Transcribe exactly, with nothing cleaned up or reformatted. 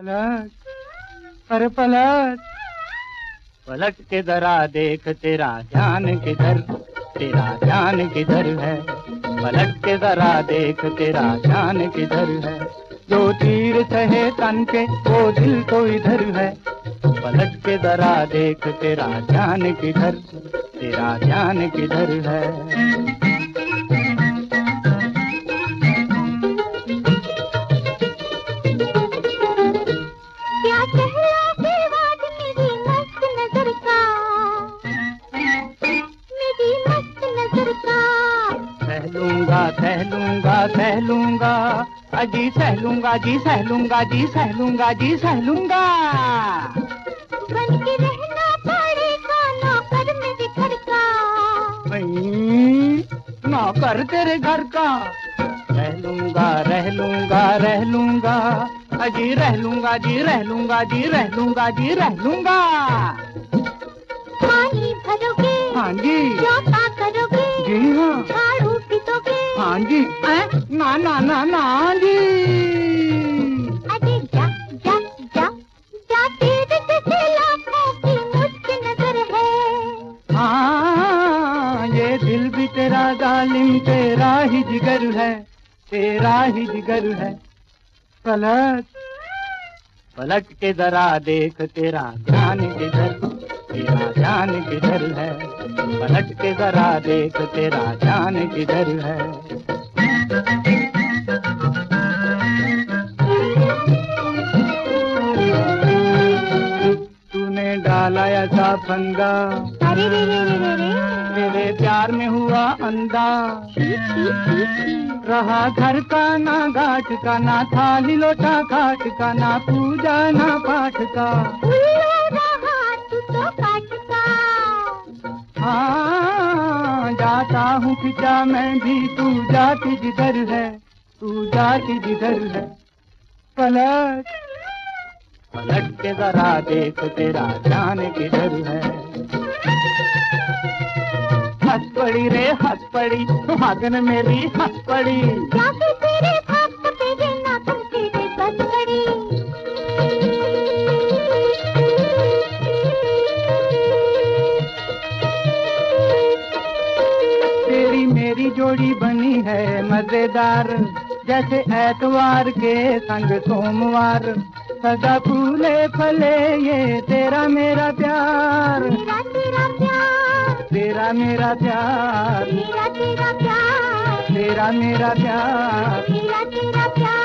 पलट अरे पलट पलट के जरा देख तेरा ध्यान किधर, तेरा ध्यान किधर है। पलट के जरा देख तेरा ध्यान किधर है। जो तीर सहे तन के वो दिल तो इधर है। पलट के जरा देख तेरा ध्यान किधर, तेरा ध्यान किधर है। सहलूंगा सहलूंगा सहलूंगा अजी सहलूंगा जी सहलूंगा जी सहलूंगा जी सहलूंगा। बन के रहना पड़ेगा नौकर मेरे घर का, नौकर तेरे घर का। रह लूंगा रह लूंगा रह लूंगा अजी रह लूंगा जी रह लूंगा जी रह लूंगा जी रह लूंगा। पानी भरोगे हाँ जी, चौका करोगे जी हाँ, झाड़ू पीटोगे हाँ जी, ए? ना ना ना ना जी। अरे जा जा जा जा तेरे जैसे लाखों की मुझ नजर है। हाँ ये दिल भी तेरा जालिम तेरा ही जिगर है, तेरा ही जिगर है। पलट पलट के जरा देख तेरा ध्यान किधर, तेरा ध्यान किधर है। पलट के जरा देख तेरा ध्यान किधर है। तूने डाला ऐसा फंदा, अरे रे रे रे रे रे मेरे प्यार में हुआ अंधा। रहा घर का ना घाट का, ना थाली लोटा घाट का, ना पूजा ना पाठ का। रहा तू तो काट का। हाँ जाता हूँ खिंचा मैं भी, तू जाती जिधर है, तू जाती जिधर है। पलट पलट के जरा देख तेरा ध्यान किधर है। हंस पड़ी रे हंस पड़ी सुहागन मेरी हंस पड़ी। जाके तेरे भाग को तेरे नाखून तेरे बस पड़ी। तेरी मेरी जोड़ी बनी है मजेदार, जैसे एतवार के संग सोमवार। सदा फूले फले ये तेरा मेरा प्यार, मेरा तेरा प्यार, तेरा मेरा प्यार, मेरा तेरा प्यार, तेरा मेरा प्यार, मेरा तेरा प्यार।